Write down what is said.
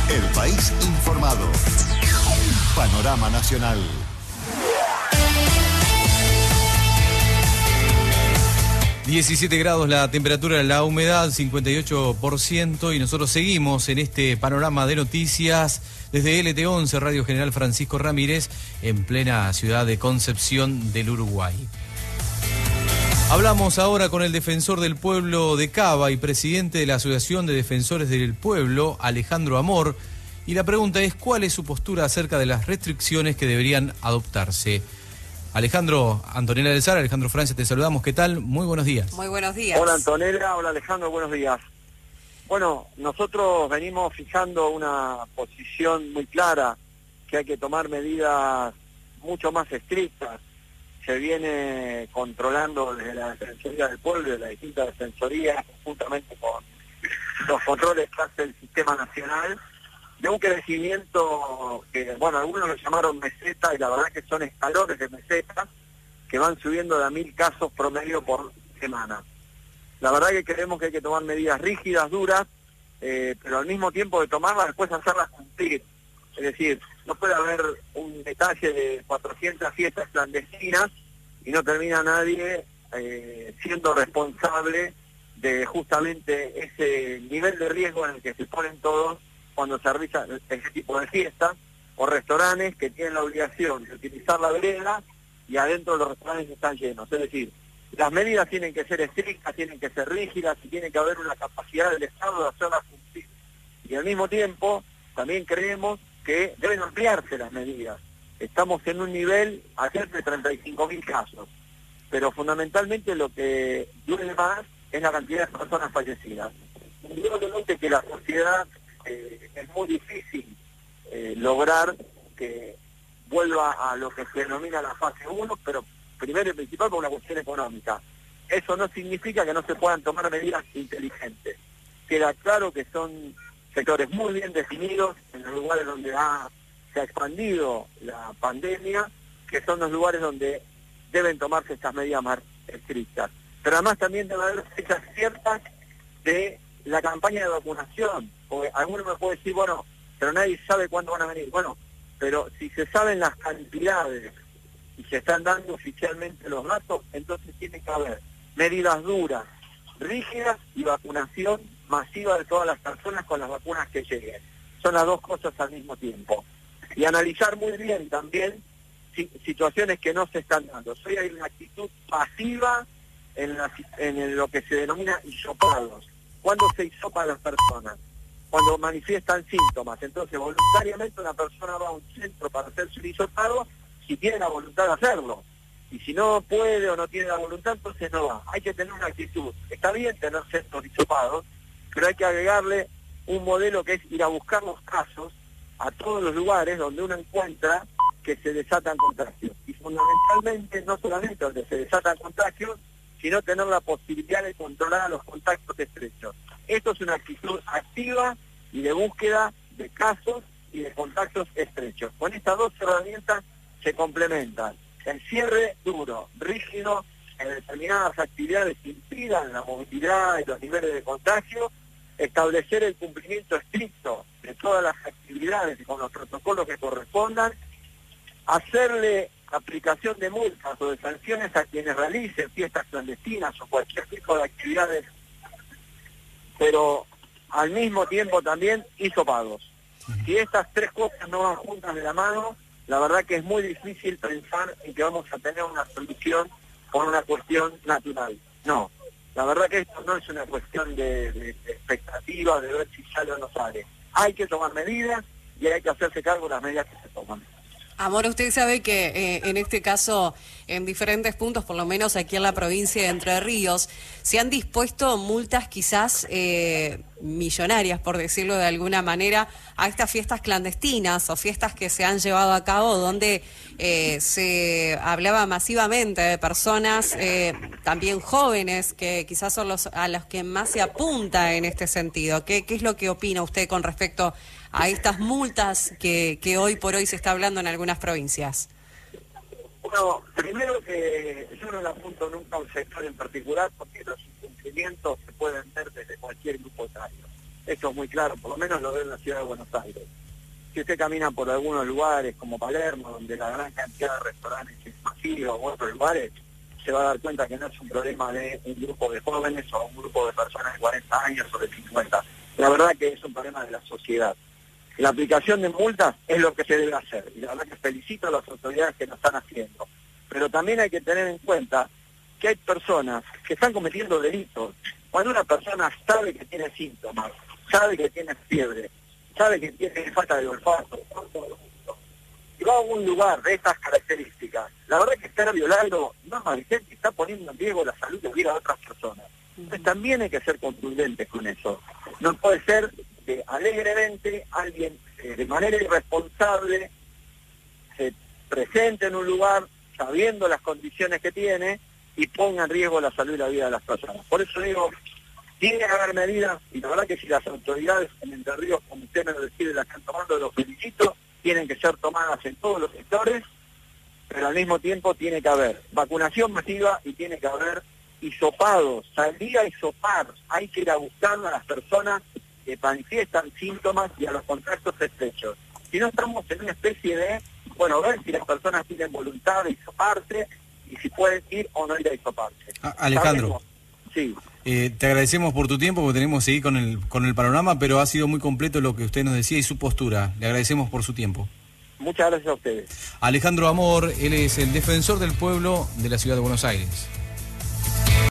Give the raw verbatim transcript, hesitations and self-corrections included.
El país informado. Panorama Nacional. diecisiete grados la temperatura, la humedad cincuenta y ocho por ciento y nosotros seguimos en este panorama de noticias desde L T once, Radio General Francisco Ramírez, en plena ciudad de Concepción del Uruguay. Hablamos ahora con el defensor del pueblo de Cava y presidente de la Asociación de Defensores del Pueblo, Alejandro Amor, y la pregunta es ¿cuál es su postura acerca de las restricciones que deberían adoptarse? Alejandro, Antonella del Sar, Alejandro Francia, te saludamos. ¿Qué tal? Muy buenos días. Muy buenos días. Hola Antonella, hola Alejandro, buenos días. Bueno, nosotros venimos fijando una posición muy clara, que hay que tomar medidas mucho más estrictas. Se viene controlando desde la Defensoría del Pueblo, de las distintas defensorías, juntamente con los controles que hace el Sistema Nacional, de un crecimiento que, bueno, algunos lo llamaron meseta, y la verdad que son escalones de meseta que van subiendo de a mil casos promedio por semana. La verdad que creemos que hay que tomar medidas rígidas, duras, eh, pero al mismo tiempo de tomarlas, después hacerlas cumplir. Es decir, no puede haber un detalle de cuatrocientas fiestas clandestinas y no termina nadie eh, siendo responsable de justamente ese nivel de riesgo en el que se ponen todos cuando se realiza ese tipo de fiestas, o restaurantes que tienen la obligación de utilizar la vereda y adentro los restaurantes están llenos. Es decir, las medidas tienen que ser estrictas, tienen que ser rígidas y tiene que haber una capacidad del Estado de hacerlas cumplir. Y al mismo tiempo, también creemos que deben ampliarse las medidas. Estamos en un nivel ayer de treinta y cinco mil casos, pero fundamentalmente lo que duele más es la cantidad de personas fallecidas. Indudablemente que la sociedad eh, es muy difícil eh, lograr que vuelva a lo que se denomina la fase uno, pero primero y principal por una cuestión económica. Eso no significa que no se puedan tomar medidas inteligentes. Queda claro que son sectores muy bien definidos en los lugares donde ha, se ha expandido la pandemia, que son los lugares donde deben tomarse estas medidas más estrictas. Pero además también debe haber fechas ciertas de la campaña de vacunación, porque alguno me puede decir, bueno, pero nadie sabe cuándo van a venir. Bueno, pero si se saben las cantidades y se están dando oficialmente los datos, entonces tiene que haber medidas duras, rígidas y vacunación masiva de todas las personas con las vacunas que lleguen. Son las dos cosas al mismo tiempo. Y analizar muy bien también si, situaciones que no se están dando. Hoy hay una actitud pasiva en, la, en lo que se denomina hisopados. ¿Cuándo se hisopan las personas? Cuando manifiestan síntomas. Entonces, voluntariamente una persona va a un centro para hacerse un hisopado si tiene la voluntad de hacerlo. Y si no puede o no tiene la voluntad, entonces no va. Hay que tener una actitud. Está bien tener centros hisopados, pero hay que agregarle un modelo que es ir a buscar los casos a todos los lugares donde uno encuentra que se desatan contagios. Y fundamentalmente, no solamente donde se desatan contagios, sino tener la posibilidad de controlar a los contactos estrechos. Esto es una actitud activa y de búsqueda de casos y de contactos estrechos. Con estas dos herramientas se complementan. El cierre duro, rígido, en determinadas actividades que impidan la movilidad y los niveles de contagio, establecer el cumplimiento estricto de todas las actividades con los protocolos que correspondan, hacerle aplicación de multas o de sanciones a quienes realicen fiestas clandestinas o cualquier tipo de actividades, pero al mismo tiempo también hisopagos. Si estas tres cosas no van juntas de la mano, la verdad que es muy difícil pensar en que vamos a tener una solución por una cuestión natural. No, la verdad que esto no es una cuestión de, de, de expectativa, de ver si sale o no sale. Hay que tomar medidas y hay que hacerse cargo de las medidas que se toman. Amor, usted sabe que eh, en este caso, en diferentes puntos, por lo menos aquí en la provincia de Entre Ríos, se han dispuesto multas quizás eh, millonarias, por decirlo de alguna manera, a estas fiestas clandestinas o fiestas que se han llevado a cabo donde eh, se hablaba masivamente de personas, eh, también jóvenes, que quizás son los a los que más se apunta en este sentido. ¿Qué, qué es lo que opina usted con respecto a estas multas que, que hoy por hoy se está hablando en algunas provincias? Bueno, primero que yo no le apunto nunca a un sector en particular porque los incumplimientos se pueden ver desde cualquier grupo etario. Esto es muy claro, por lo menos lo veo en la ciudad de Buenos Aires. Si usted camina por algunos lugares como Palermo, donde la gran cantidad de restaurantes es masiva, o otros lugares, se va a dar cuenta que no es un problema de un grupo de jóvenes o un grupo de personas de cuarenta años o de cincuenta. La verdad que es un problema de la sociedad. La aplicación de multas es lo que se debe hacer, y la verdad que felicito a las autoridades que lo están haciendo. Pero también hay que tener en cuenta que hay personas que están cometiendo delitos. Cuando una persona sabe que tiene síntomas, sabe que tiene fiebre, sabe que tiene falta de olfato, y va a un lugar de estas características, la verdad que está violando normas vigentes y está poniendo en riesgo la salud y la vida de otras personas. Entonces también hay que ser contundentes con eso. No puede ser que alegremente alguien eh, de manera irresponsable se presente en un lugar sabiendo las condiciones que tiene y ponga en riesgo la salud y la vida de las personas. Por eso digo, tiene que haber medidas, y la verdad que si las autoridades en Entre Ríos, como usted me lo decide, las están tomando, los felicito, tienen que ser tomadas en todos los sectores, pero al mismo tiempo tiene que haber vacunación masiva y tiene que haber hisopados, salir a hisopar, hay que ir a buscar a las personas que manifiestan síntomas y a los contactos estrechos. Si no, estamos en una especie de, bueno, ver si las personas tienen voluntad de hisoparse y si pueden ir o no ir a hisoparse. Ah, Alejandro. Sabemos, sí. Eh, te agradecemos por tu tiempo, porque tenemos que seguir con el, con el panorama, pero ha sido muy completo lo que usted nos decía y su postura. Le agradecemos por su tiempo. Muchas gracias a ustedes. Alejandro Amor, él es el defensor del pueblo de la ciudad de Buenos Aires.